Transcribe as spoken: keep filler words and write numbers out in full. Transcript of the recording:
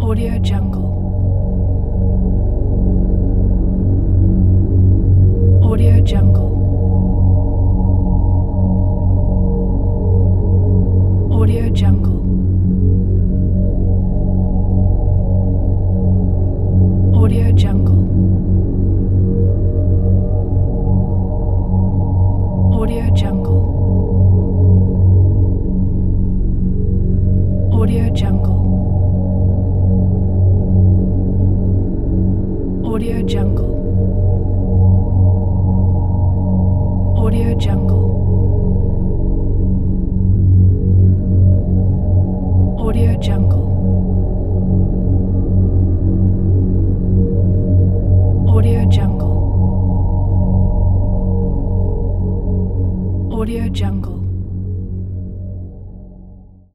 Audio Jungle. Audio Jungle. Audio Jungle. Audio Jungle. Audio Jungle. Audio Jungle. Audio Jungle. Audio Jungle. Audio Jungle.